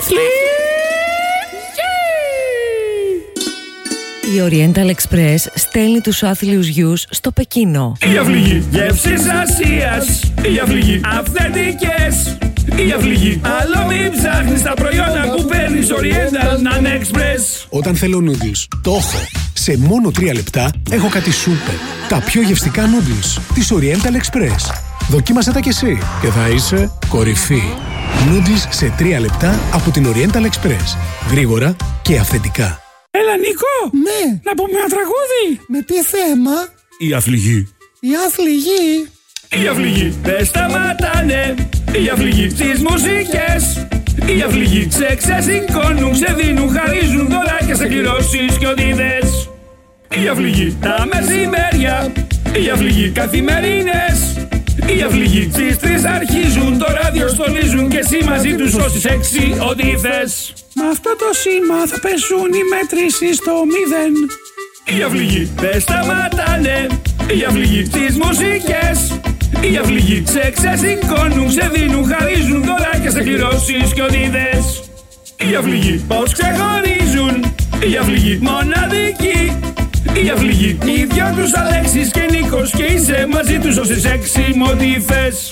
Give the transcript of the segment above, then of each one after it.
Η Oriental Express στέλνει τους άθλιους γιους στο Πεκίνο. Η αυληγή γεύσης Ασίας. Η αυληγή αυθεντικές. Η αυληγή άλλο μην ψάχνεις τα προϊόντα που παίρνεις Oriental Express. Όταν θέλω noodles, το έχω. Σε μόνο 3 λεπτά έχω κάτι σούπερ. Τα πιο γευστικά noodles της Oriental Express. Δοκίμασε τα κι εσύ και θα είσαι κορυφή. Noodles σε 3 λεπτά από την Oriental Express. Γρήγορα και αυθεντικά. Έλα Νίκο, Ναι. να πούμε ένα τραγούδι. Με τι θέμα? Η αυληγή. Η άθληγη. Η αυληγή δεν σταματάνε. Η αυληγή στις μουσικές. Η αυληγή σε ξεσηκώνουν, σε δίνουν, χαρίζουν δωράκια σε κληρώσεις και ό,τι θες. Η αυληγή τα μεσημέρια. Η αυληγή καθημερινές. Η αυληγή στις 3 αρχίζουν, το ράδιο στολίζουν και εσύ μαζί τους όσοι 6 ό,τι θες. Με αυτό το σήμα θα πέσουν οι μέτρησεις στο 0. Η αυληγή δεν σταματάνε. Η αυληγή στις μουσικές. Η αυληγή σε ξεσηκώνουν, σε δίνουν, χαρίζουν δωράκια σε κληρώσεις και ό,τι θες. Η αυληγή πως ξεχωρίζουν. Η αυληγή μοναδική. Η αυληγή οι δυο τους Αλέξης και Νίκος και είσαι μαζί τους όσοι 6 μ' ό,τι θες.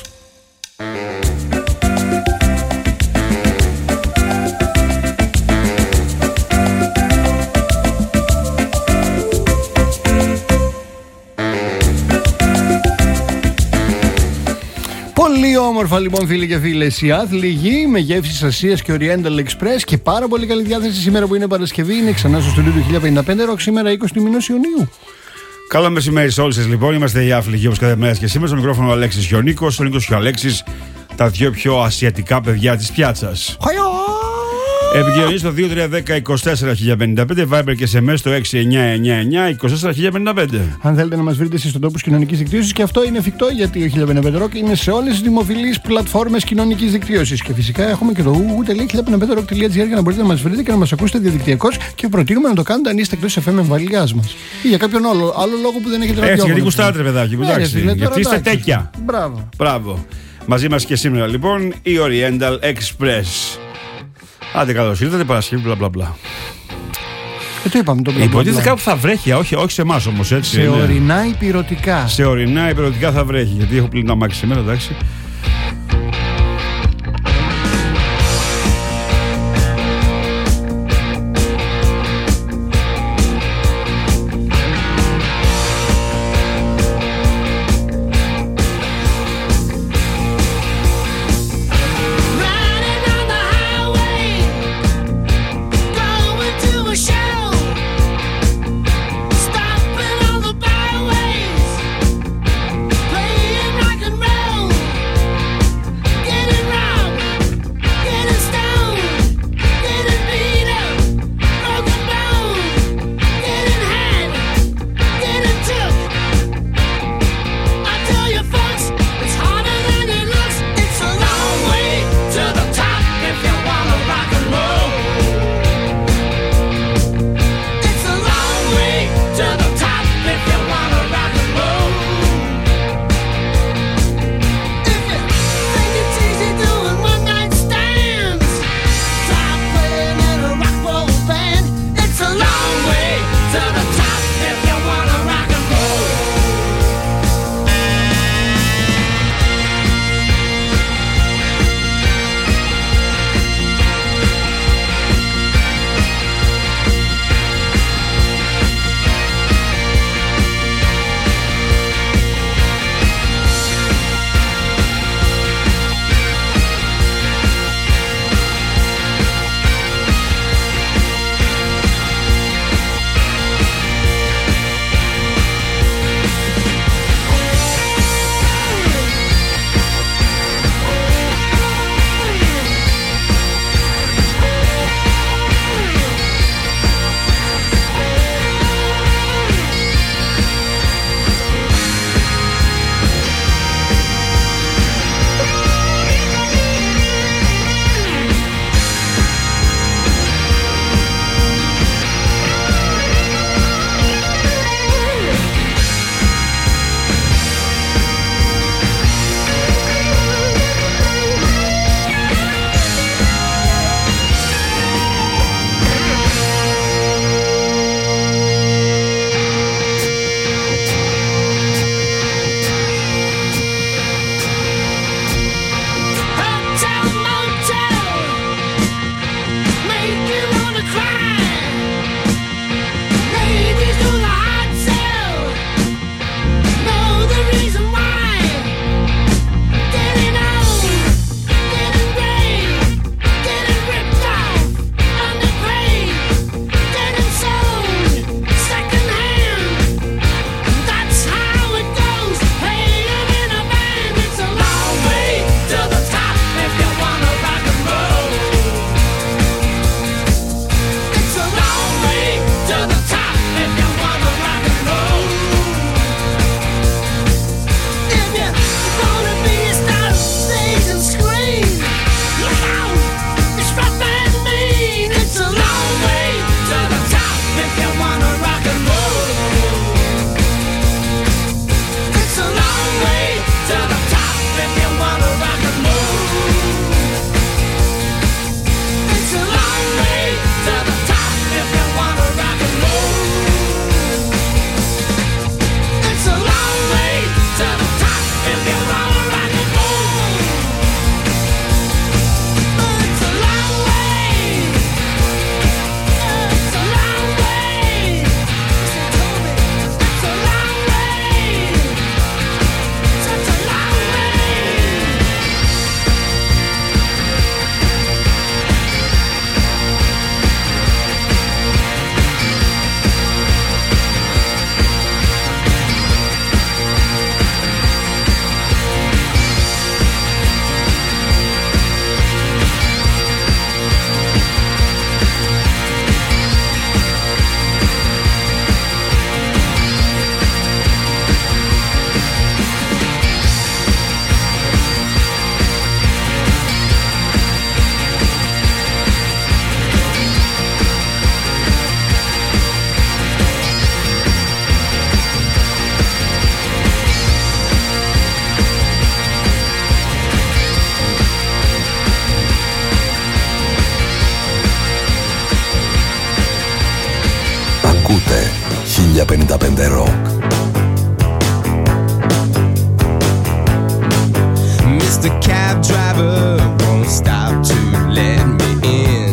Πολύ όμορφα λοιπόν φίλοι και φίλες. Η άθληγη με γεύσεις Ασίας και Oriental Express και πάρα πολύ καλή διάθεση σήμερα που είναι Παρασκευή. Είναι ξανά στο στούντιο του 1055 Rock σήμερα 20 του μηνός Ιουνίου. Καλό μεσημέρι σε όλους σας λοιπόν. Είμαστε οι άφληγοι όπως κάθε μέρα και σήμερα. Στο μικρόφωνο ο Αλέξης και ο Νίκος. Ο Νίκος και ο Αλέξης, τα δύο πιο ασιατικά παιδιά της πιάτσας. Επικοινωνία στο 2310-24-1055, Viber και SMS στο 6999-24-1055. Αν θέλετε να μας βρείτε εσείς στον τόπο κοινωνικής δικτύωσης, και αυτό είναι εφικτό γιατί ο 1055 Rock είναι σε όλες τις δημοφιλείς πλατφόρμες κοινωνικής δικτύωσης. Και φυσικά έχουμε και το www.1055rock.gr για να μπορείτε να μας βρείτε και να μας ακούσετε διαδικτυακώς. Και προτείνουμε να το κάνετε αν είστε εκτός FM εμβαλιάς μας. Ή για κάποιον άλλο λόγο που δεν έχετε ραδιόφωνο. Έτσι, γιατί κουστάρετε, παιδάκι μου. Γιατί είστε τέτοια. Μπράβο. Μαζί μας και σήμερα λοιπόν η Oriental Express. Άντε καλώς ήρθατε, Παρασκευή, μπλα μπλα μπλα. Το είπαμε το μπλα. Υποτίθεται κάπου θα βρέχει, όχι σε εμάς όμως, έτσι. Σε ορεινά υπηρετικά. Σε ορεινά υπηρετικά θα βρέχει, γιατί έχω πλύνει τα μάξι σήμερα, εντάξει. Mr. Cab Driver won't stop to let me in.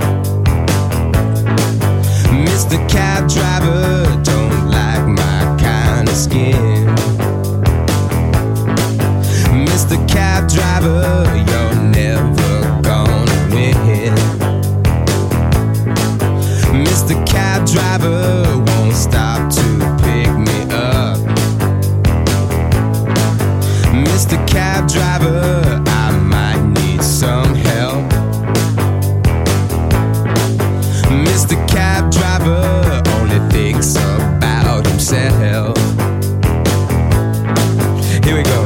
Mr. Cab Driver don't like my kind of skin. Mr. Cab Driver, you're never gonna win. Mr. Cab Driver won't stop to pick me up. Mr. Cab Driver, I might need some help. Mr. Cab Driver only thinks about himself. Here we go.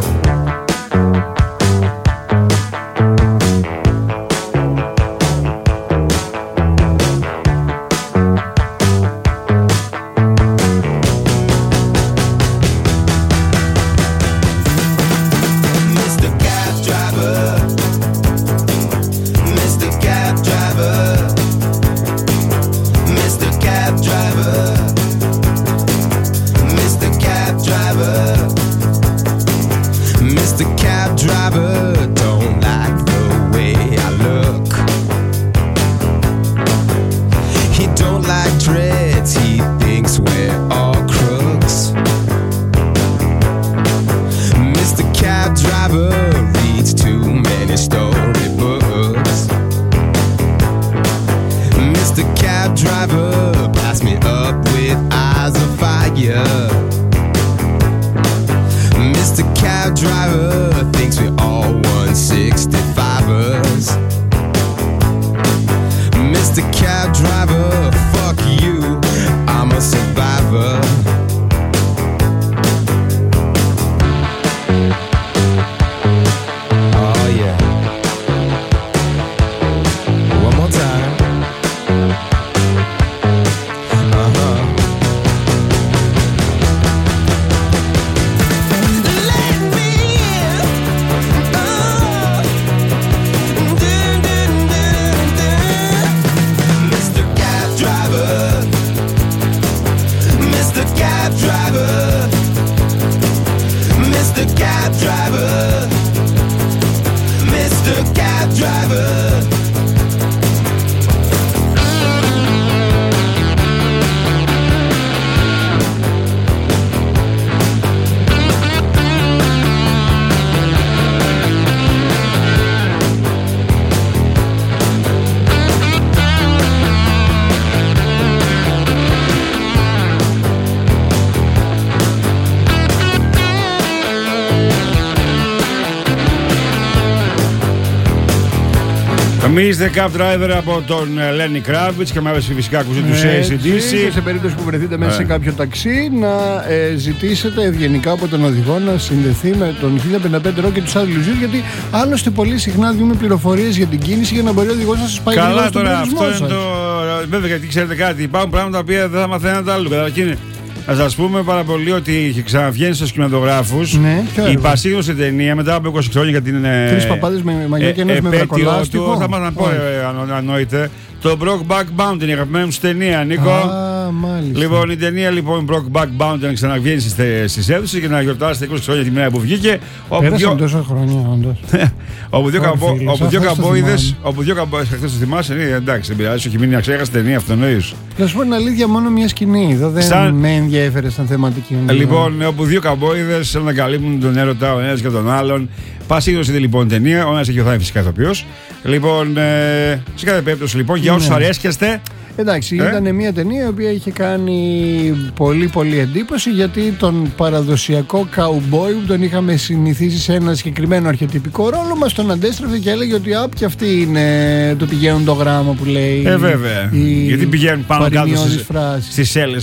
Miss the Cab Driver από τον Lenny Kravitz και με φυσικά ακούσει τους AC/DC. Σε περίπτωση που βρεθείτε μέσα σε κάποιο ταξί, να ζητήσετε ευγενικά από τον οδηγό να συνδεθεί με τον 1055 Rock και τους άδειλους γιους, γιατί άλλωστε πολύ συχνά δίνουμε πληροφορίες για την κίνηση για να μπορεί ο οδηγός να σας πάει καλά στον τώρα, αυτό προορισμό είναι σας. το. Βέβαια, γιατί ξέρετε κάτι, υπάρχουν πράγματα τα οποία δεν θα μαθαίνετε αλλού. Να σας πούμε πάρα πολύ ότι ξαναβγαίνει στους κινηματογράφους η πασίγνωση ταινία μετά από 20 χρόνια για την. Τρεις παπάδες με μαγιά και ένας με βρακολάστιχο. Θα μας να πω, αν νοείτε. Το Brokeback Mountain, η αγαπημένη μου ταινία, Νίκο. Μάλιστα. Λοιπόν, η ταινία Brokeback Mountain ξαναβγαίνει στις αίθουσες για να γιορτάσετε 20 χρόνια τη μέρα που βγήκε. Πέρασαν τόσα χρόνια, όντως. Όπου δύο καμπόιδες. Χθες το θυμάσαι, εντάξει, δεν πειράζει, όχι μείνει να ξέχασε ταινία αυτονοείς. Να σου πω την αλήθεια, μόνο μια σκηνή. Εδώ δεν με ενδιέφερε σαν θεματική. Λοιπόν, όπου δύο καμπόιδες ανακαλύπτουν τον έρωτα ο ένας και τον άλλον. Πασίγνωση λοιπόν ταινία. Ο ένας έχει ο Θάνη φυσικά ηθοποιός. Λοιπόν, σε κάθε περίπτωση λοιπόν, για όσους αρέσκεστε. Εντάξει, ήταν μια ταινία η οποία είχε κάνει πολύ εντύπωση, γιατί τον παραδοσιακό καουμπόι που τον είχαμε συνηθίσει σε ένα συγκεκριμένο αρχιετυπικό ρόλο μας τον αντέστρεφε και έλεγε ότι και αυτοί είναι το πηγαίνουν το γράμμα που λέει. Βέβαια. Γιατί πηγαίνουν πάνω κάτω στις σέλες.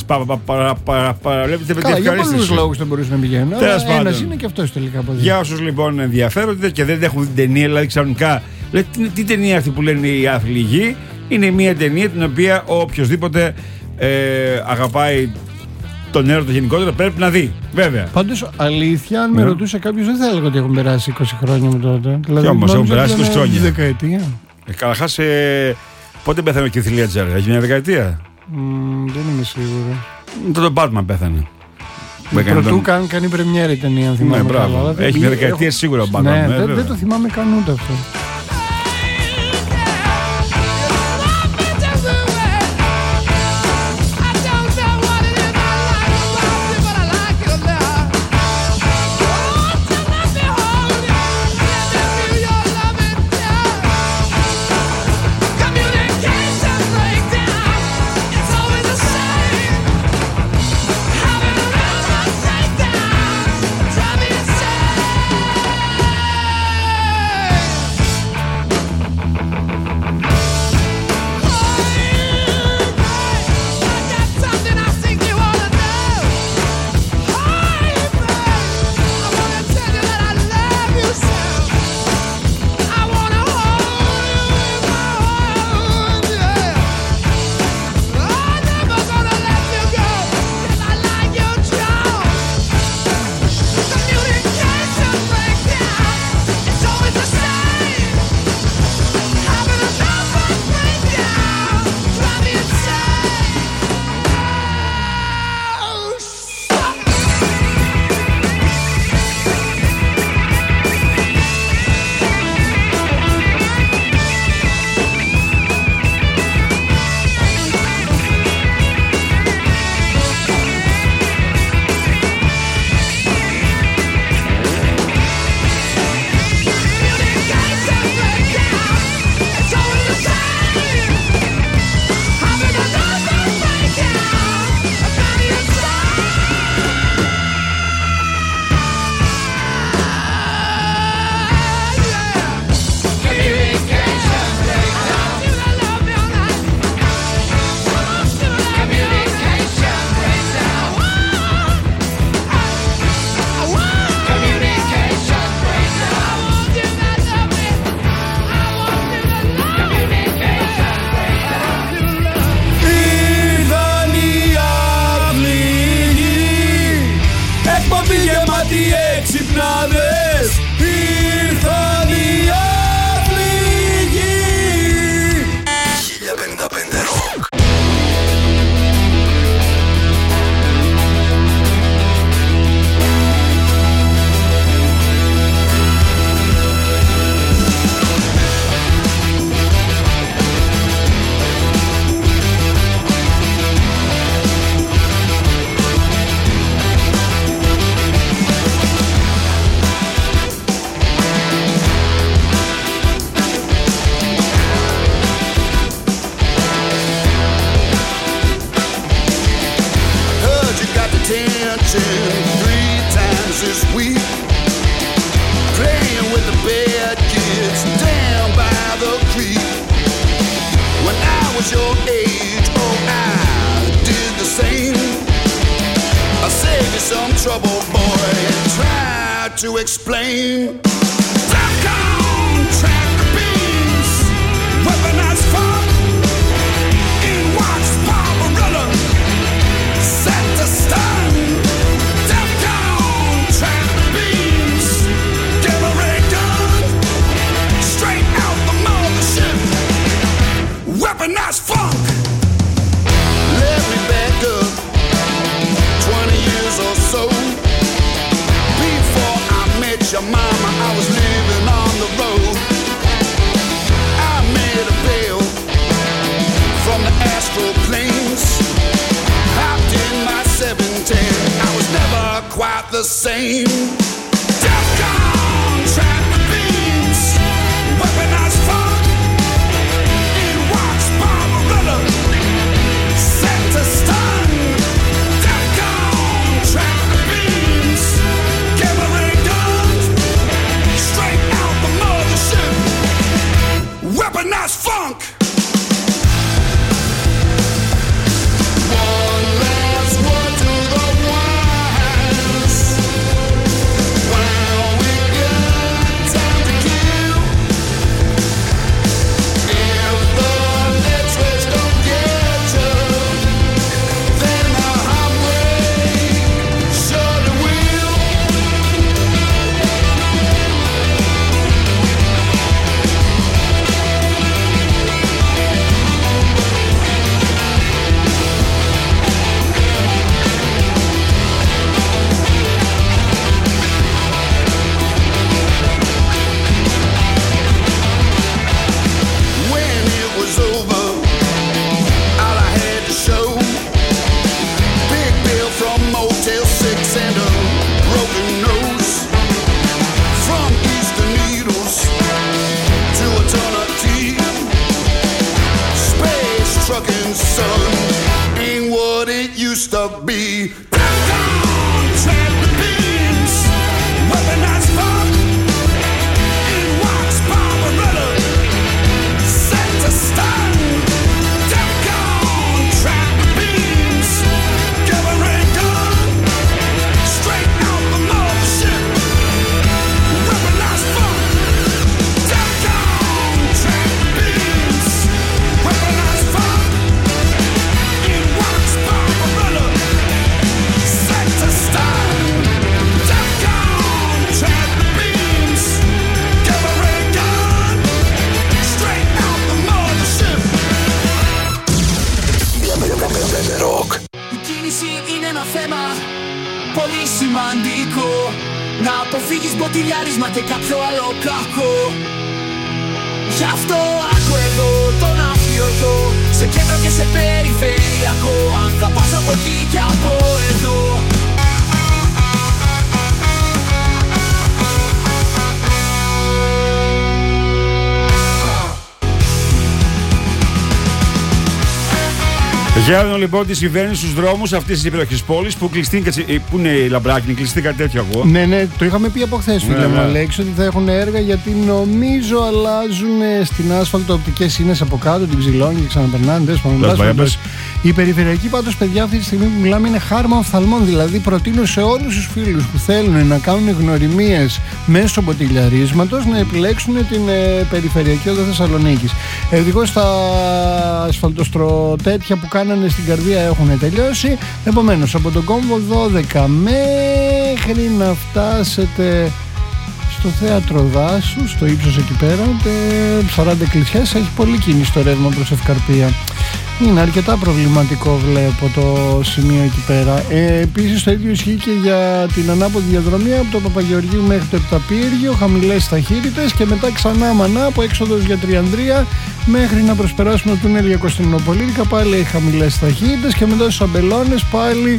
Καλά, για πολλούς λόγους δεν μπορούσαν να πηγαίνουν. Αλλά ένας είναι και αυτός τελικά. Για όσους λοιπόν ενδιαφέρονται και δεν έχουν την ταινία, δηλαδή ξαφνικά. Τι ταινία αυτή που λένε οι άθλοι? Είναι μια ταινία την οποία οποιοσδήποτε αγαπάει τον έρωτα γενικότερα πρέπει να δει. Βέβαια. Πάντως, αλήθεια, αν με ρωτούσε κάποιος, δεν θα έλεγα ότι έχουν περάσει 20 χρόνια με τότε. Δηλαδή, όμως έχουν περάσει 20 χρόνια. Δεκαετία. Καταρχάς, πότε πέθανε ο Keith Ledger? Έγινε μια δεκαετία. Δεν είμαι σίγουρο. Τότε ο Batman πέθανε. Πρωτού κάνει πρεμιέρα η ταινία, αν θυμάμαι. Ναι, μπράβο. Έχει μια δεκαετία σίγουρα ο Batman. Ναι, δεν το θυμάμαι καν ούτε αυτό. One last word to the wise. be. Down, tramp beans, weaponized funk, in wax Barbarella, set to stun. Down, tramp beans, gathering gun, straight out the mothership, weaponized funk. Down, tramp beans, weaponized funk, in wax Barbarella, set to stun. Down, tramp beans, gathering gun, straight out the mothership. Η κίνηση είναι ένα θέμα πολύ σημαντικό. Να αποφύγεις μποτιλιάρισμα και κάποιο άλλο κακό. Γι' αυτό άκου εδώ τον αφιωτό, σε κέντρο και σε περιφερειακό. Αν θα πας από εκεί και από εδώ. Για να δω λοιπόν τι συμβαίνει στους δρόμους αυτής της υπέροχης πόλης που που είναι η Λαμπράκη, κλειστή κάτι τέτοιο εγώ. Ναι, το είχαμε πει από χθες, φίλε μου, Αλέξη, ότι θα έχουν έργα γιατί νομίζω αλλάζουν στην άσφαλτο οπτικές σύνες από κάτω, την ψηλώνουν και ξαναπερνάνε. Η περιφερειακή πάντως, παιδιά, αυτή τη στιγμή που μιλάμε είναι χάρμα οφθαλμών. Δηλαδή, προτείνω σε όλους τους φίλους που θέλουν να κάνουν γνωριμίες μέσω μποτιλιαρίσματος να επιλέξουν την περιφερειακή οδό Θεσσαλονίκης. Ευτυχώς τα ασφαλτοστροτέτια που κάνανε στην καρδία έχουν τελειώσει. Επομένως, από τον κόμβο 12 μέχρι να φτάσετε στο θέατρο Δάσου, στο ύψος εκεί πέρα, 40 εκκλησιές, έχει πολύ κίνηση το ρεύμα προς Ευκαρπία. Είναι αρκετά προβληματικό, βλέπω, το σημείο εκεί πέρα. Επίσης το ίδιο ισχύει και για την ανάποδη διαδρομή από το Παπαγεωργίου μέχρι το Επταπύργιο, χαμηλές ταχύτητες, και μετά ξανά μανά από έξοδος για Τριανδρία μέχρι να προσπεράσουμε το τούνελ για Κωνσταντινοπολίτικα, πάλι έχει χαμηλές ταχύτητες, και μετά στους Αμπελώνες πάλι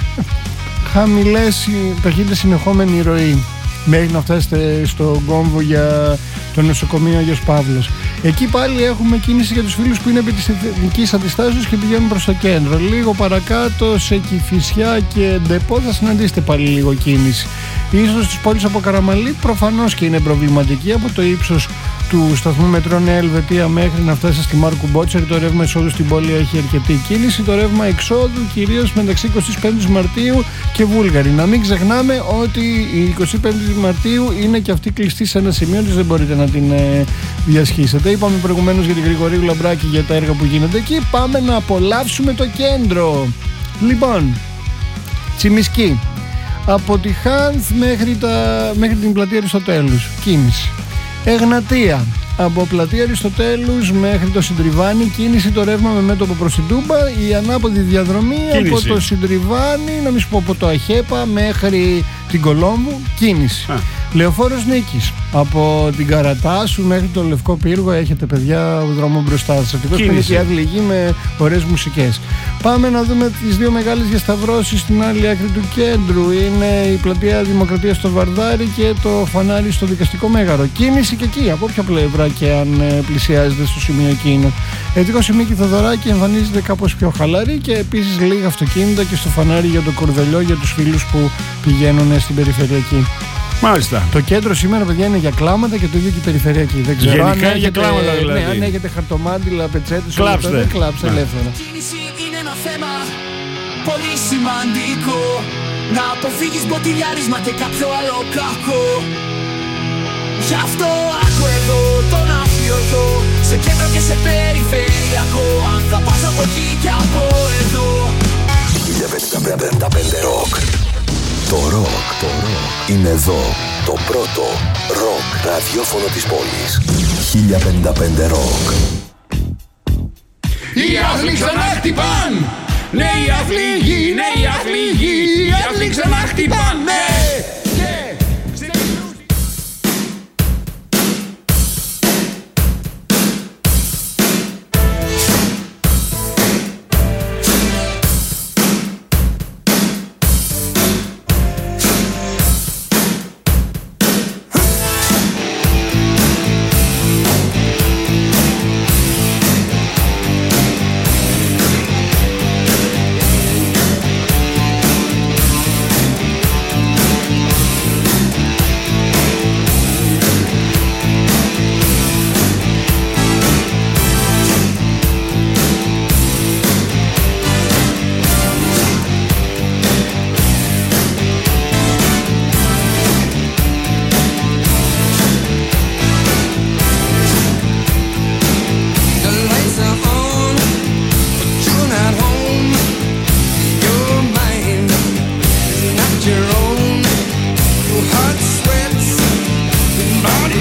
χαμηλές ταχύτητες, συνεχόμενη ροή, μέχρι να φτάσετε στο κόμβο για το νοσοκομείο Άγιος Παύλος. Εκεί πάλι έχουμε κίνηση για τους φίλους που είναι επί της εθνικής αντιστάσεως και πηγαίνουν προς το κέντρο. Λίγο παρακάτω σε Κηφισιά και Ντεπό θα συναντήσετε πάλι λίγο κίνηση. Η είσοδος της πόλης από Καραμαλή προφανώς και είναι προβληματική από το ύψος του σταθμού μετρό Νέα Ελβετία μέχρι να φτάσει στη Μάρκου Μπότσερ. Το ρεύμα εισόδου στην πόλη έχει αρκετή κίνηση. Το ρεύμα εξόδου κυρίως μεταξύ 25 Μαρτίου και Βούλγαρη. Να μην ξεχνάμε ότι η 25 Μαρτίου είναι και αυτή κλειστή σε ένα σημείο της, δεν μπορείτε να την διασχίσετε. Είπαμε προηγουμένως για την Γρηγορίου Λαμπράκη, για τα έργα που γίνονται εκεί. Πάμε να απολαύσουμε το κέντρο. Λοιπόν, Τσιμισκή, από τη Χάνθ μέχρι την πλατεία Αριστοτέλους, κίνηση. Εγνατία, από πλατεία Αριστοτέλους μέχρι το Συντριβάνι, κίνηση, το ρεύμα με μέτωπο προς την Τούμπα. Η ανάποδη διαδρομή κίνηση από το Συντριβάνι, να μην σου πω, από το Αχέπα μέχρι την Κολόμβου, κίνηση. Λεωφόρος Νίκης, από την Καρατάσου μέχρι το Λευκό Πύργο, έχετε, παιδιά, δρόμο μπροστά σας. Ευτυχώς είναι και άδειλη με ωραίες μουσικές. Πάμε να δούμε τις δύο μεγάλες διασταυρώσεις στην άλλη άκρη του κέντρου. Είναι η πλατεία Δημοκρατίας στο Βαρδάρι και το φανάρι στο Δικαστικό Μέγαρο. Κίνηση και εκεί, από όποια πλευρά και αν πλησιάζεται στο σημείο εκείνο. Ευτυχώς η Μίκη Θοδωράκη εμφανίζεται κάπως πιο χαλαρή, και επίσης λίγα αυτοκίνητα και στο φανάρι για το Κορδελιό για τους φίλους που πηγαίνουν στην περιφερειακή. Μάλιστα. Το κέντρο σήμερα, παιδιά, είναι για κλάματα και το ίδιο και η περιφερειακή. Δεν ξέρω αν έχετε, για κλάματα, δηλαδή. Ναι, αν έχετε χαρτομάτιλα, πετσέτες, κλάψτε. Κλάψτε ελεύθερα. Η κίνηση είναι ένα θέμα πολύ σημαντικό. Να αποφύγεις μποτιλιάρισμα και κάποιο άλλο κακό. Γι' αυτό άκου εδώ τον αφιωτό, σε κέντρο και σε περιφερειακό. Αν θα πας από εκεί και από εδώ. 1055 ροκ. Το ροκ είναι εδώ. Το πρώτο ροκ ραδιόφωνο της πόλης. 1055 ροκ. Οι άθλοι ξανά χτυπάν! Ναι, οι αθλήγοι, ναι, οι αθλήγοι, οι άθλοι ξανά χτυπάν, ναι!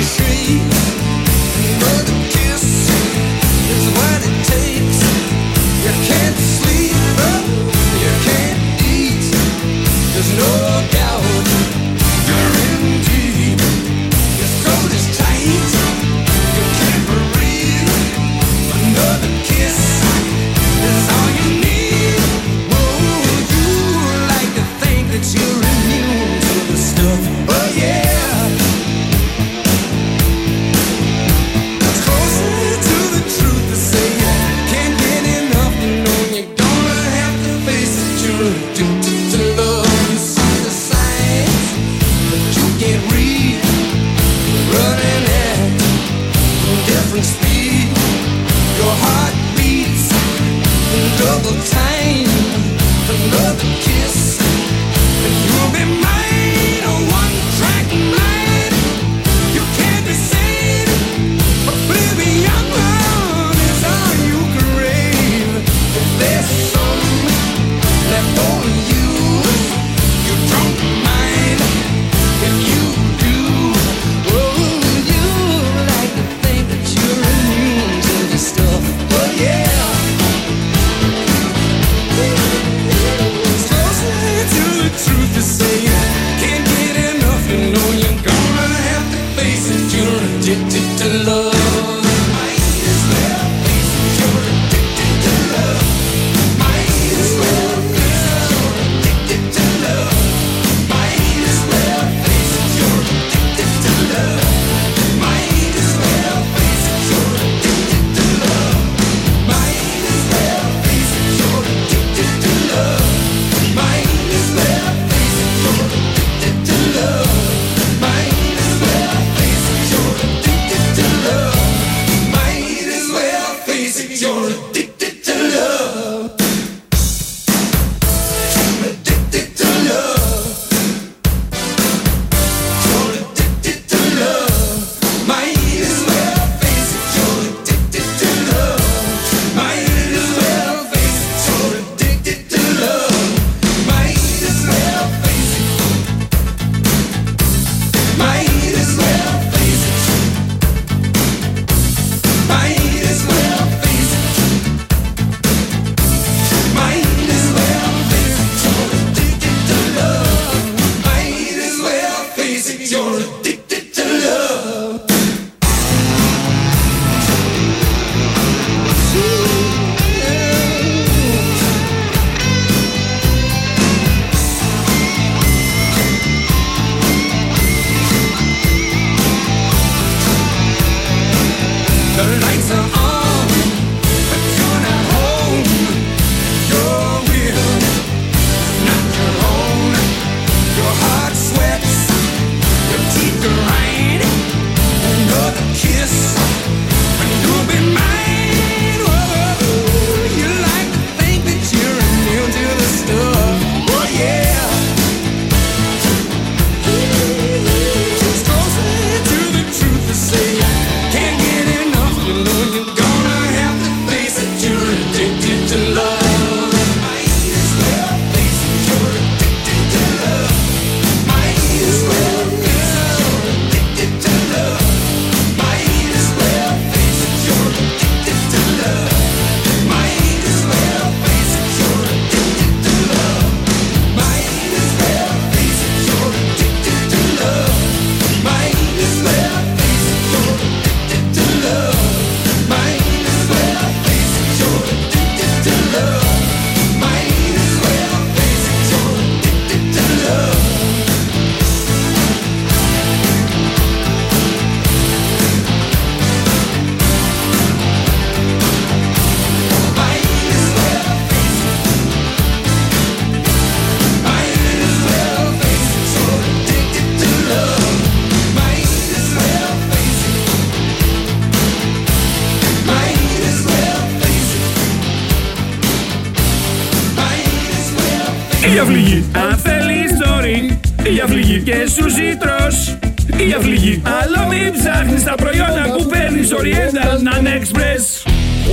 Η αυληγή, αν θέλεις story. Η αυληγή και σου ζήτρος. Η αυληγή, άλλο μην ψάχνεις τα προϊόντα που παίρνεις Oriental Non Express.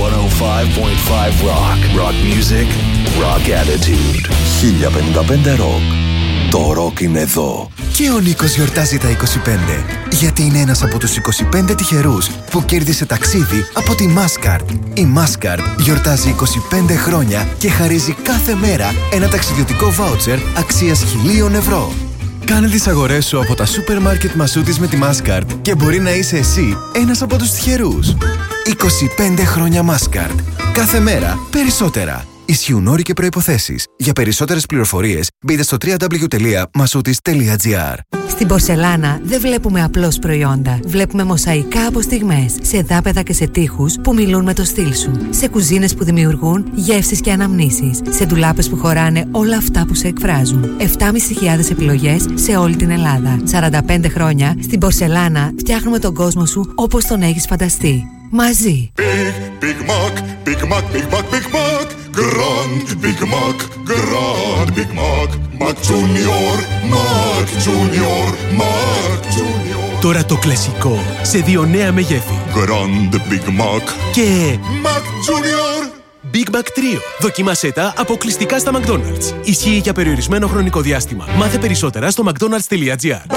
105.5 Rock. Rock music, rock attitude. 1055 Rock. Το rock είναι εδώ. Και ο Νίκος γιορτάζει τα 25, γιατί είναι ένας από τους 25 τυχερούς που κέρδισε ταξίδι από τη Mastercard. Η Mastercard γιορτάζει 25 χρόνια και χαρίζει κάθε μέρα ένα ταξιδιωτικό βάουτσερ αξίας 1.000 ευρώ. Κάνε τις αγορές σου από τα σούπερ μάρκετ Μασούτης με τη Mastercard και μπορεί να είσαι εσύ ένας από τους τυχερούς. 25 χρόνια Mastercard. Κάθε μέρα περισσότερα. Ισχύουν όροι και προϋποθέσεις. Για περισσότερες πληροφορίες μπείτε στο www.masoutis.gr. Στην πορσελάνα δεν βλέπουμε απλώς προϊόντα. Βλέπουμε μοσαϊκά από στιγμές, σε δάπεδα και σε τοίχους που μιλούν με το στυλ σου. Σε κουζίνες που δημιουργούν γεύσεις και αναμνήσεις. Σε ντουλάπες που χωράνε όλα αυτά που σε εκφράζουν. 7.500 επιλογές σε όλη την Ελλάδα. 45 χρόνια στην πορσελάνα φτιάχνουμε τον κόσμο σου όπως τον έχεις φανταστεί. Μαζί. Big Mac, Big Mac, Big Mac, Big Mac. Grand Big Mac, Grand Big Mac. Mac Junior, Mac Junior, Mac Junior. Τώρα το κλασικό σε 2 νέα μεγέθη. Grand Big Mac και Mac Junior. Big Mac 3. Δοκίμασέ τα αποκλειστικά στα McDonald's. Ισχύει για περιορισμένο χρονικό διάστημα. Μάθε περισσότερα στο mcdonalds.gr.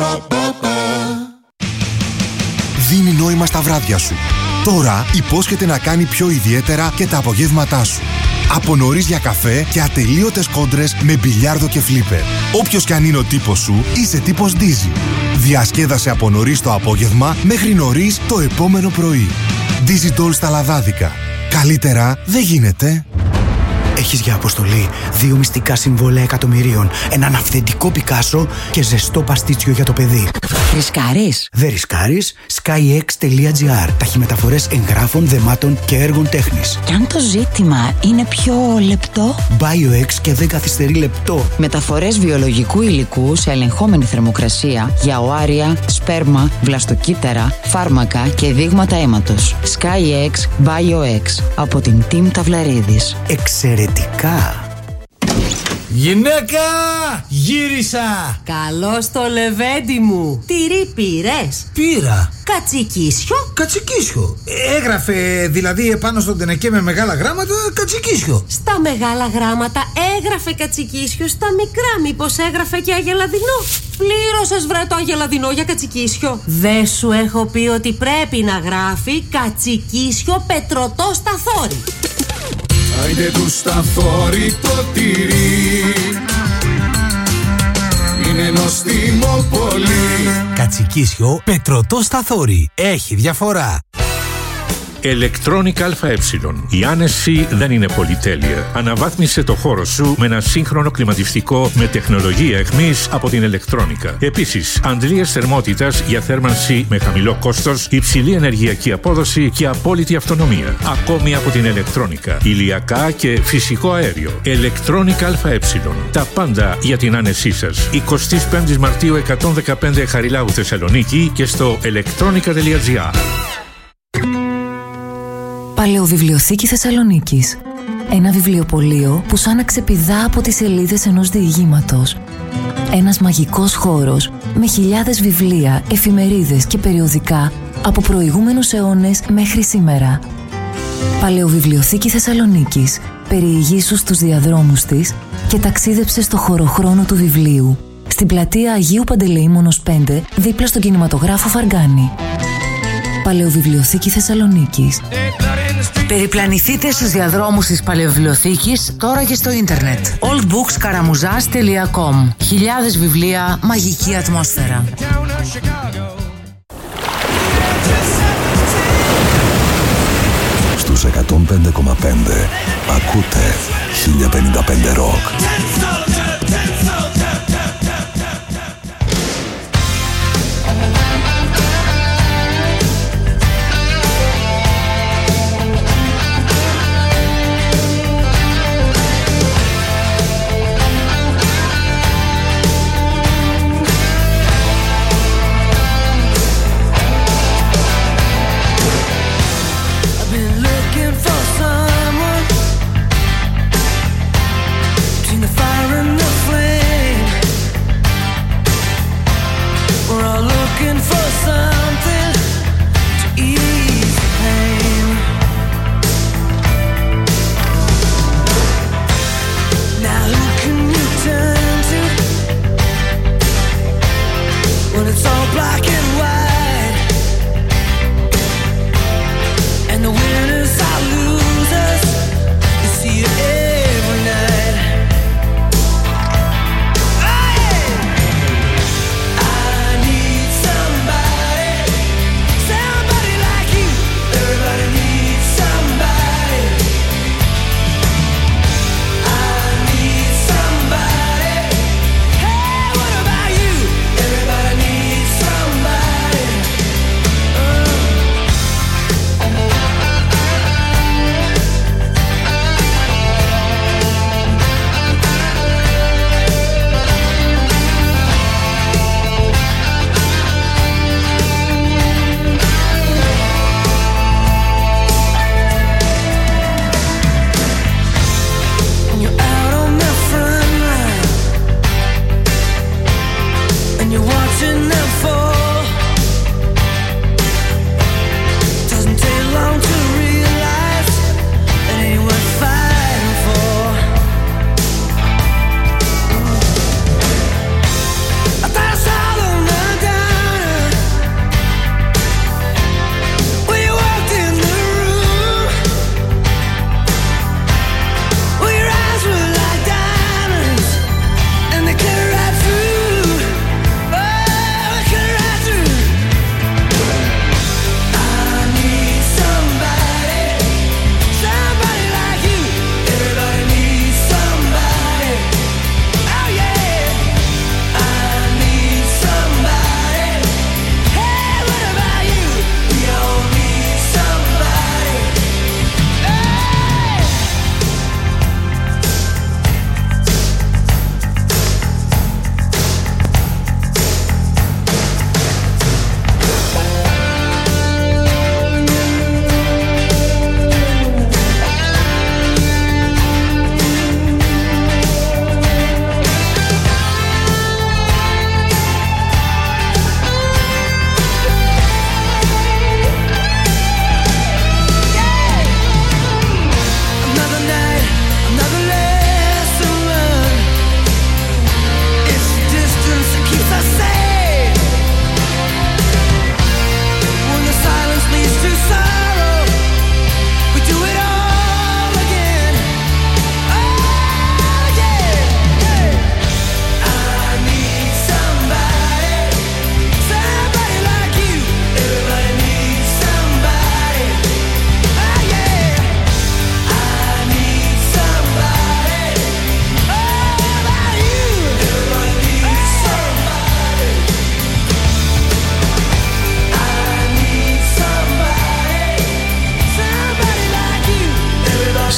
Δίνει νόημα στα βράδια σου. Τώρα υπόσχεται να κάνει πιο ιδιαίτερα και τα απογεύματά σου. Από νωρίς για καφέ και ατελείωτες κόντρες με μπιλιάρδο και φλίπερ. Όποιος κι αν είναι ο τύπος σου, είσαι τύπος Dizzy. Διασκέδασε από νωρίς το απόγευμα μέχρι νωρίς το επόμενο πρωί. Dizzy Doll στα λαδάδικα. Καλύτερα δεν γίνεται. Έχεις για αποστολή 2 μυστικά συμβόλαια εκατομμυρίων, έναν αυθεντικό Πικάσο και ζεστό παστίτσιο για το παιδί. Ρισκάρεις? Δεν ρισκάρεις. skyx.gr. Ταχυμεταφορές εγγράφων, δεμάτων και έργων τέχνης. Κι αν το ζήτημα είναι πιο λεπτό? BioX και δεν καθυστερεί λεπτό. Μεταφορές βιολογικού υλικού σε ελεγχόμενη θερμοκρασία για οάρια, σπέρμα, βλαστοκύτταρα, φάρμακα και δείγματα αίματος. SkyX BioX από την Team Ταυλαρίδης. Εξαιρετικά! Γυναίκα! Γύρισα! Καλώς το λεβέντι μου. Τυρί πήρες? Πήρα. Κατσικίσιο? Κατσικίσιο. Έγραφε δηλαδή επάνω στον τενεκέ με μεγάλα γράμματα κατσικίσιο. Στα μεγάλα γράμματα έγραφε κατσικίσιο, στα μικρά μήπως έγραφε και αγελαδινό? Πλήρωσες βρε το αγελαδινό για κατσικίσιο? Δεν σου έχω πει ότι πρέπει να γράφει κατσικίσιο πετρωτό σταθόρι? Άιντε του σταθόρι το τυρί, είναι νοστιμό πολύ. Κατσικίσιο πετρωτό σταθόρι. Έχει διαφορά. Electronic ΑΕ. Η άνεση δεν είναι πολυτέλεια. Αναβάθμισε το χώρο σου με ένα σύγχρονο κλιματιστικό με τεχνολογία εχμής από την Electronica. Επίσης, αντλίες θερμότητας για θέρμανση με χαμηλό κόστος, υψηλή ενεργειακή απόδοση και απόλυτη αυτονομία. Ακόμη από την Electronica. Ηλιακά και φυσικό αέριο. Electronic ΑΕ. Τα πάντα για την άνεσή σας. 25 Μαρτίου 115 Χαριλάου Θεσσαλονίκη και στο electronica.gr. Παλαιοβιβλιοθήκη Θεσσαλονίκης. Ένα βιβλιοπωλείο που σαν να ξεπηδά από τις σελίδες ενός διηγήματος. Ένας μαγικός χώρος με χιλιάδες βιβλία, εφημερίδες και περιοδικά από προηγούμενους αιώνες μέχρι σήμερα. Παλαιοβιβλιοθήκη Θεσσαλονίκης. Περιηγήσου στους διαδρόμους της και ταξίδεψε στο χωροχρόνο του βιβλίου. Στην πλατεία Αγίου Παντελεήμονος 5, δίπλα στον κινηματογράφο Φαργκάνη. Παλαιοβιβλιοθήκη Θεσσαλονίκης. Περιπλανηθείτε στους διαδρόμους της Παλαιοβιβλιοθήκης τώρα και στο ίντερνετ. oldbookskaramuzas.com. Χιλιάδες βιβλία, μαγική ατμόσφαιρα. Στους 105,5 ακούτε 1055 Rock. Fire and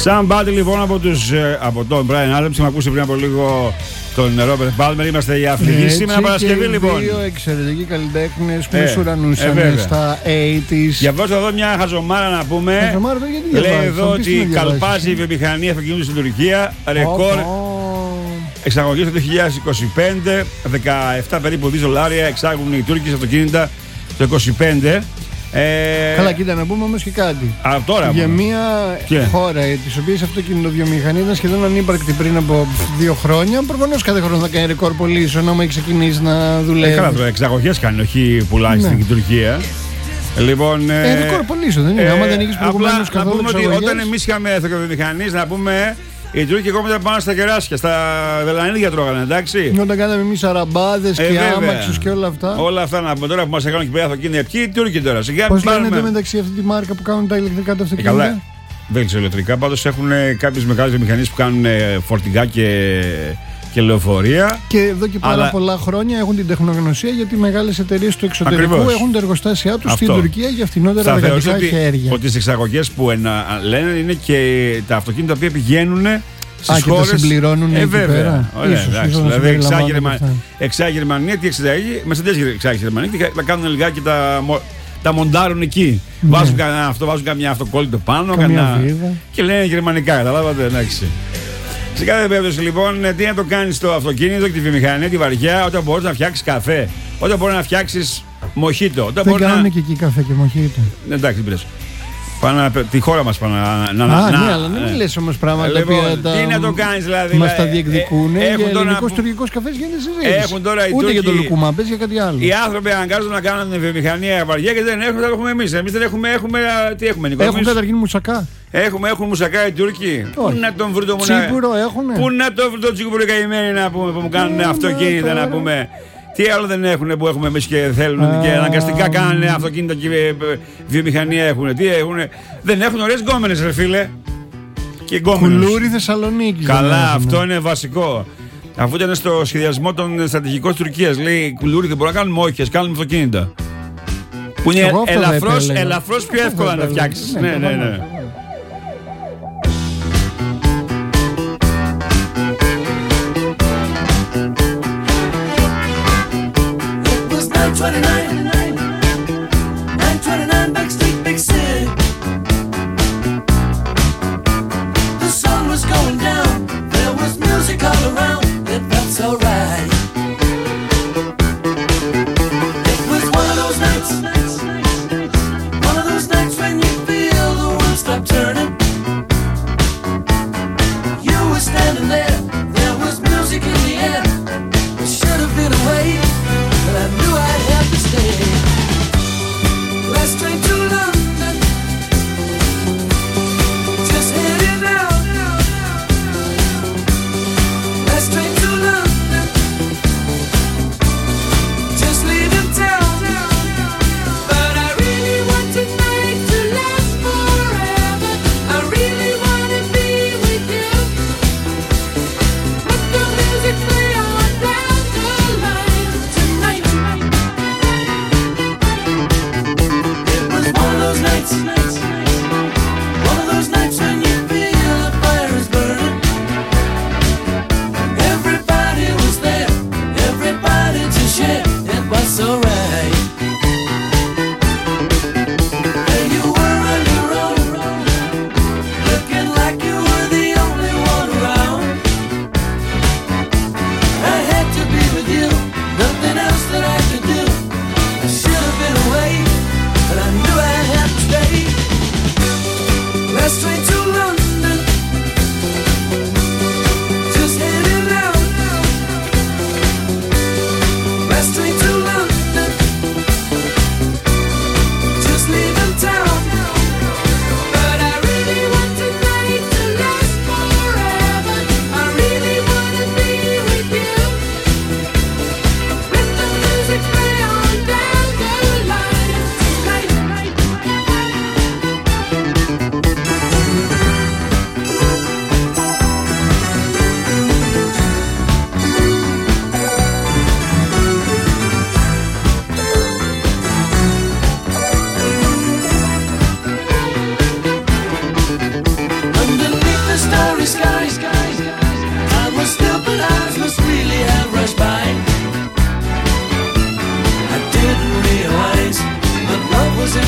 Somebody λοιπόν από τον Brian Adams. Με ακούσει πριν από λίγο τον Robert Palmer. Είμαστε οι Αφληγοί σήμερα Παρασκευή λοιπόν. Δύο εξαιρετικοί καλλιτέχνες που ισουρανούσαν στα 80's. Διαβάζω εδώ μια χαζομάρα να πούμε. Λέει εδώ ότι καλπάζει η βιομηχανία αυτοκινήτων στην Τουρκία. Ρεκόρ εξαγωγής το 2025. 17 περίπου δις εξάγουν οι Τούρκοι αυτοκίνητα το 2025. Καλά, κοίτα να πούμε όμως και κάτι. Για μια χώρα της οποίας αυτοκινητοβιομηχανία ήταν σχεδόν ανύπαρκτη πριν από 2 χρόνια, προφανώς κάθε χρόνο θα κάνει ρεκόρ πωλήσεων άμα έχει ξεκινήσει να δουλεύει. Καλά, το εξαγωγές κάνει, όχι πουλάει στην Τουρκία. Λοιπόν, ρεκόρ πωλήσεων δεν είναι. Άμα δεν έχεις προηγουμένως καθόλου εξαγωγές. Να πούμε ότι όταν εμείς είχαμε αυτοκινητοβιομηχανίες, να πούμε. Οι Τούρκοι ακόμα ήταν πάνω στα κεράσια, στα βελανίδια τρώγανε, εντάξει. Όταν κάναμε εμείς αραμπάδες και άμαξους και όλα αυτά. Όλα αυτά να πούμε τώρα που μας έκαναν και πέρα αυτοκίνητα. Ποιοι οι Τούρκοι τώρα, σιγά. Πώς λένε εδώ μεταξύ αυτή τη μάρκα που κάνουν τα ηλεκτρικά τα αυτοκίνητα. Καλά, δεν ξέρω ηλεκτρικά. Πάντως έχουν κάποιες μεγάλες βιομηχανίες που κάνουν φορτηγά και λεωφορεία. Και εδώ και πάρα πολλά χρόνια έχουν την τεχνογνωσία γιατί οι μεγάλες εταιρείες του εξωτερικού έχουν τα εργοστάσια τους στην Τουρκία για φθηνότερα εργατικά χέρια. Ότι στις εξαγωγές που λένε είναι και τα αυτοκίνητα που πηγαίνουν στις χώρες. Και τα συμπληρώνουν εκεί πέρα. Ίσως, δηλαδή εξάγει η Γερμανία, τι εξάγει, Mercedes εξάγει η Γερμανία, τα κάνουν λιγάκι, τα μοντάρουν εκεί. Βάζουν καμιά αυτοκόλλητο πάνω και λένε γερμανικά, καταλάβατε, εντάξει. Σε κάθε περίπτωση λοιπόν, τι να το κάνεις στο αυτοκίνητο και τη βιομηχανία, τη βαριά, όταν μπορείς να φτιάξεις καφέ, όταν μπορείς να φτιάξεις μοχίτο. Δεν κάνουν και εκεί καφέ και μοχίτο. Εντάξει, δεν πειράζει. Τη χώρα μας πάνε ναι, αλλά δεν μου λες όμως πράγματα λοιπόν, τα τι να το κάνεις δηλαδή. Μας τα διεκδικούν. Για ελληνικός τουρκικός καφές γίνεται συζήτηση. Ούτε για το λουκούμα, πες για κάτι άλλο. Οι άνθρωποι αναγκάζονται να κάνουν βιομηχανία βαριά και δεν έχουν, θα έχουμε εμείς. Εμείς δεν έχουμε, τι έχουμε, Νικό? Έχουν καταρχήν μουσακά. Έχουν μουσακά οι Τούρκοι. Πού να τον βρουν το τσίπουρο έχουνε. Πού να τον βρουν το τσίπουρο καημένοι να πούμε, που μου κάνουν αυτοκίνητα να πούμε. Τι άλλο δεν έχουν που έχουμε εμείς και θέλουν και αναγκαστικά κάνουν αυτοκίνητα και βιομηχανία έχουν. Τι έχουν, δεν έχουν ωραίες γκόμενες ρε φίλε. Και γκόμενες. Κουλούρι Θεσσαλονίκης. Καλά, αυτό είναι βασικό. Αφού ήταν στο σχεδιασμό των στρατηγικών της Τουρκίας, λέει κουλούρι δεν μπορούμε να κάνουμε, όχι, ας κάνουμε αυτοκίνητα. Που είναι ελαφρώς πιο εύκολα να φτιάξεις. Ναι. Let's drink to love.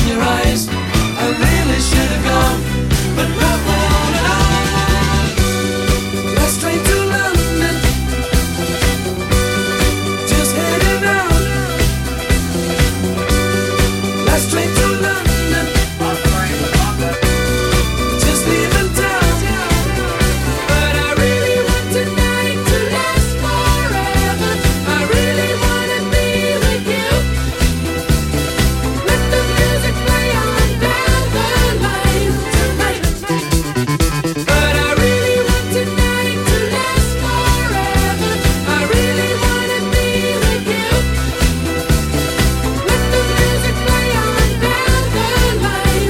your eyes. I really should have gone, but not on and on. Last train to London, just heading out. Last train to London, just leaving town. But I really want tonight to last forever. I really wanna be with you. Let the music play on down the line tonight. But I really want tonight to last forever. I really wanna be with you. Let the music play on down the line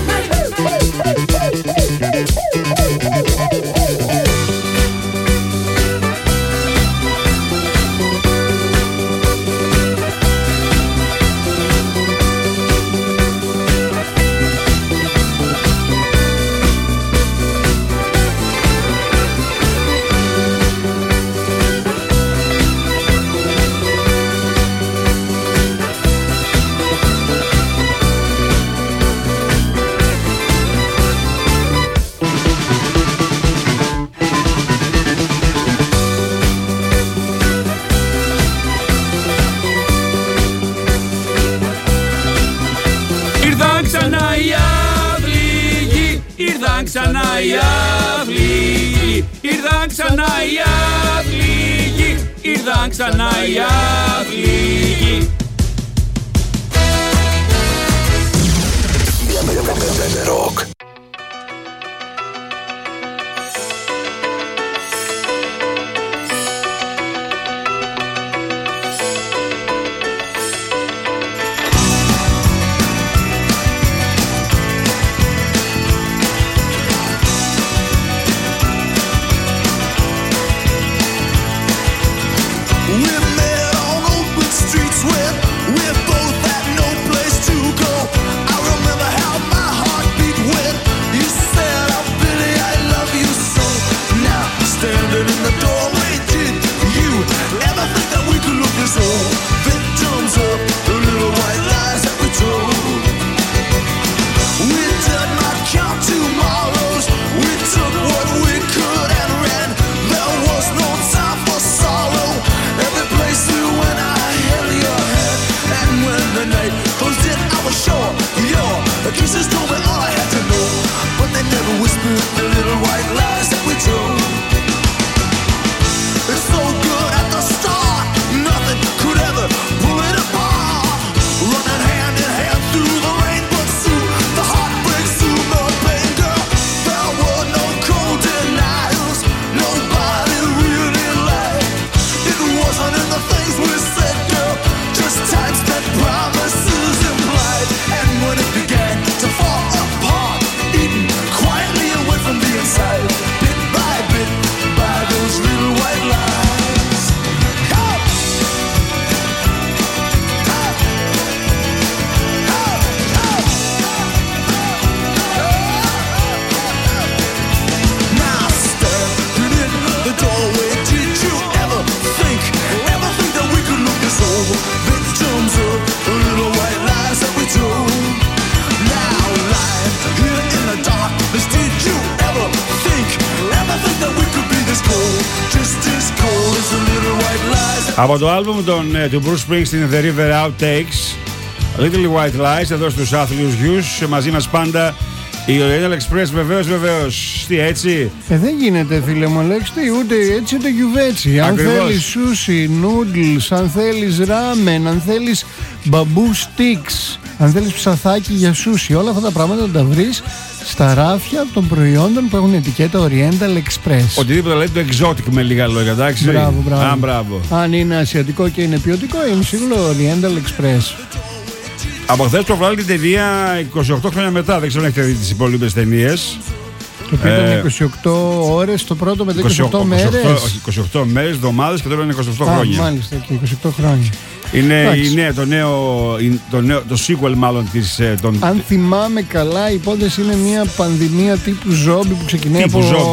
Ήρθαν ξανά οι αυλίγοι, ήρθαν ξανά οι αυλίγοι, ήρθαν ξανά οι αυλίγοι, ήρθαν ξανά οι αυλίγοι. 95 ροκ. We're met on open streets where we're both had no place to go. I remember how my heart beat when you said, "Oh, Billy, I love you so." Now, standing in the doorway, did you ever think that we could look as old victims of the little white lies that we told? We did not count tomorrows. We took what we could and ran. There was no time for sorrow. Every place we went, I held your hand. And when the night closed in, I was sure your kisses told me all I had to know. But they never whispered the little white lies that we told. It's so good at the start, nothing could ever pull it apart. Running hand in hand through the rain, but soon the heartbreak, soon the pain, girl. There were no cold denials, nobody really lied. It wasn't in the things we said, girl, just time spent, promises implied. And when it began to fall apart, eaten quietly away from the inside, bit by bit, by those little white lies. Oh! Now standing in the doorway, did you ever think that we could look as old victims of the little white lies that we told? Now lying here in the darkness, did you ever think that we could be this cold, just as cold as the little white lies? Από το άλμπουμ του Bruce Springsteen, The River Outtakes, Little White Lies, εδώ στους άθλιους γιους, μαζί μας πάντα η Oriental Express, βεβαίως, τι έτσι. Δεν γίνεται, φίλε μου, Αλέξη, ούτε έτσι ούτε γιουβέτσι. Αν θέλεις σούσι, noodles, αν θέλεις ράμεν, αν θέλεις μπαμπού sticks, αν θέλεις ψαθάκι για σούσι, όλα αυτά τα πράγματα τα βρεις στα ράφια των προϊόντων που έχουν ετικέτα Oriental Express. Οτιδήποτε λέει το exotic με λίγα λόγια, εντάξει. Μπράβο. Αν είναι ασιατικό και είναι ποιοτικό, είναι σίγουρο Oriental Express. Από χθες προβάλλει την ταινία 28 χρόνια μετά. Δεν ξέρω αν έχετε δει τις υπόλοιπες ταινίες. Το οποίο ήταν 28 ώρες το πρώτο, μετά 28 μέρες. 28 μέρες, εβδομάδες και τώρα είναι 28 χρόνια. Μάλιστα, και 28 χρόνια. Είναι το sequel μάλλον της... Αν θυμάμαι καλά, η υπόθεση είναι μια πανδημία τύπου ζόμπι που ξεκινάει από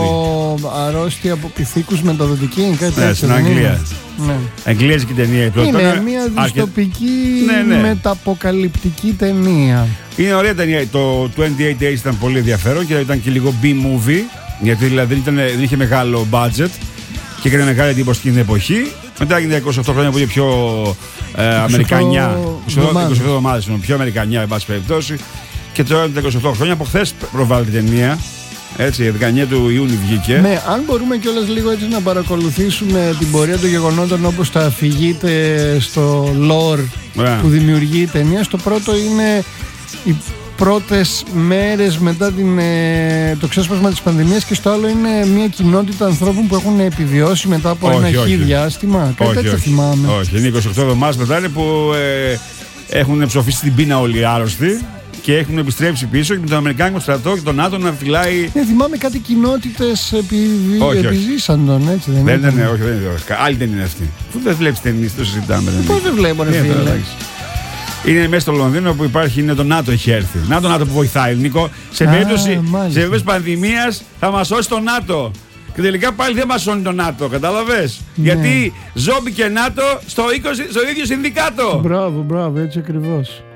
αρρώστια από πυθίκους μεταδοτική, κάτι τέτοιο. Ναι, στην Αγγλία. Ναι. Αγγλίαζικη ταινία η πρώτη. Είναι μια δυστοπική μεταποκαλυπτική ταινία. Είναι ωραία ταινία. Το 28 Days ήταν πολύ ενδιαφέρον και ήταν και λίγο B-movie. Γιατί δηλαδή δεν είχε μεγάλο budget και έκανε μεγάλη εντύπωση στην εποχή. Μετά έγινε 28 χρόνια που είναι πιο αμερικανιά. 28 εβδομάδες, πιο αμερικανιά, εν πάση περιπτώσει. Και τώρα είναι 28 χρόνια. Από χθες προβάλλεται η ταινία. Έτσι, 19 του Ιούνιου βγήκε. Ναι, αν μπορούμε κιόλας λίγο έτσι να παρακολουθήσουμε την πορεία των γεγονότων όπως τα αφηγείται στο lore που δημιουργεί η ταινία. Στο πρώτο είναι οι πρώτες μέρες μετά το ξέσπασμα της πανδημίας και στο άλλο είναι μια κοινότητα ανθρώπων που έχουν επιβιώσει μετά από ένα διάστημα. Κάτι τέτοιο θυμάμαι. Όχι, είναι 28 εβδομάδες μετά είναι που έχουν ψοφήσει την πείνα όλοι οι άρρωστοι. Και έχουν επιστρέψει πίσω και με τον Αμερικάνικο στρατό και τον ΝΑΤΟ να φυλάει. Ναι, θυμάμαι κάτι κοινότητες επιζήσαν τον, έτσι δεν είναι? Ναι, όχι, δεν είναι. Άλλη δεν είναι αυτή. Πού δεν βλέπεις ταινίες, το συζητάμε. Πώς δεν βλέπω, ρε φίλε. Είναι μέσα στο Λονδίνο που υπάρχει, είναι το ΝΑΤΟ έχει έρθει. Να το ΝΑΤΟ που βοηθάει, Νίκο. Σε περίπτωση πανδημίας θα μας σώσει το ΝΑΤΟ. Και τελικά πάλι δεν μας σώνει το ΝΑΤΟ, κατάλαβες. Ναι. Γιατί ζόμπι και ΝΑΤΟ στο ίδιο συνδικάτο. Μπράβο, έτσι ακριβώς.